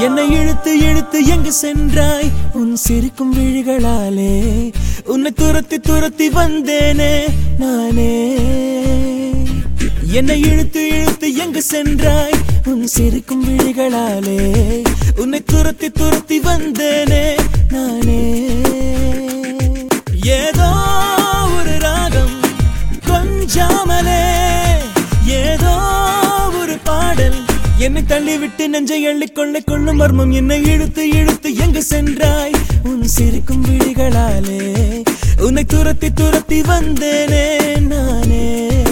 என்னை இழுத்து இழுத்து எங்கு சென்றாய் உன் சிரிக்கும் விழிகளாலே உன்னை துரத்தி துரத்தி வந்தேனே நானே என்னை இழுத்து இழுத்து எங்கு சென்றாய் உன் சிரிக்கும் விழிகளாலே உன்னை துரத்தி துரத்தி வந்தேனே நானே ஏதோ ஒரு ராகம் கொஞ்சாமலே ஏதோ ஒரு பாடல் என்னை தள்ளிவிட்டு நெஞ்சை எள்ளிக்கொள்ளை கொள்ளும் மர்மம் என்னை இழுத்து இழுத்து எங்கு சென்றாய் உன் சிரிக்கும் விழிகளாலே உன்னை துரத்தி துரத்தி வந்தேனே நானே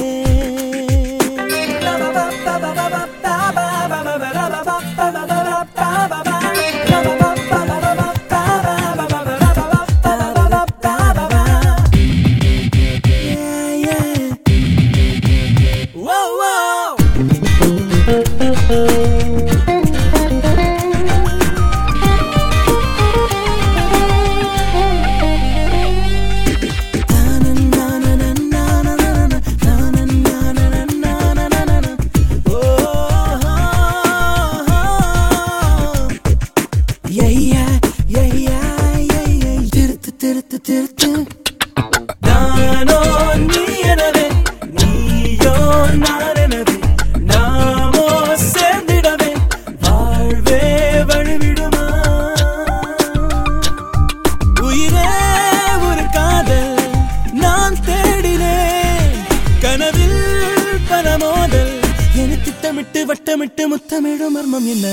நானோ நீ எனவே நீயோ நான் எனவே நாமோ சேர்ந்திடவே வாழ்வே வழிவிடுமா உயிரே ஒரு காதல் நான் தேடினேன் கனவில் பல மோதல் என திட்டமிட்டு வட்டமிட்டு முத்தமிடும் மர்மம் என்ன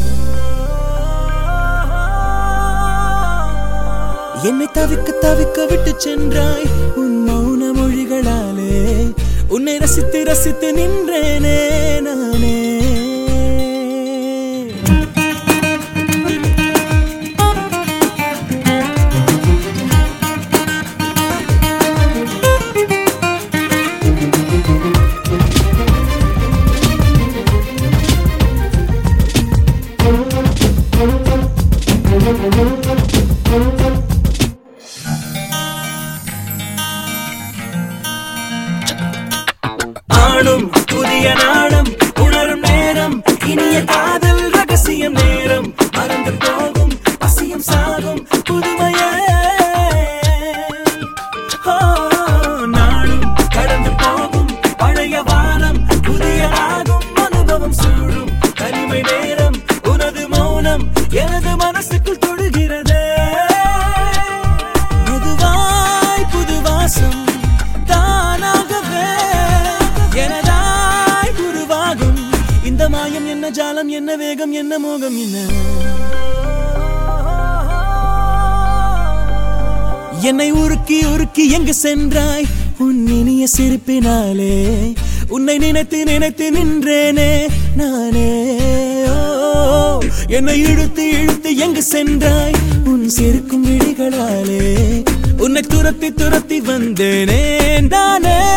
என்னை தவிக்க தவிக்க விட்டு சென்றாய் உன் மௌன மொழிகளாலே உன்னை ரசித்து ரசித்து நின்றேனே நானே ஆடும் புதிய நாடம் உணரும் நேரம் இனிய காதல் ரகசியம் நேரம் மறந்து போகும் பசியும் சாகும் புதுமையே நாடும் கடந்து போகும் பழைய வானம் புதியதாகும் அனுபவம் சூழும் தனிமை நேரம் உனது மௌனம் எனது மனசுக்குள் தொடுகிறதே மெதுவாய் புது வாசம் இந்த மாயம் என்ன ஜாலம் என்ன வேகம் என்ன மோகம் என்ன என்னை உருக்கி உருக்கி எங்கு சென்றாய் உன் இனிய சிரிப்பினாலே உன்னை நினைத்து நினைத்து நின்றேனே நானே என்னை இழுத்து இழுத்து எங்கு சென்றாய் உன் சிரிக்கும் விழிகளாலே உன்னை துரத்தி துரத்தி வந்தேனே நானே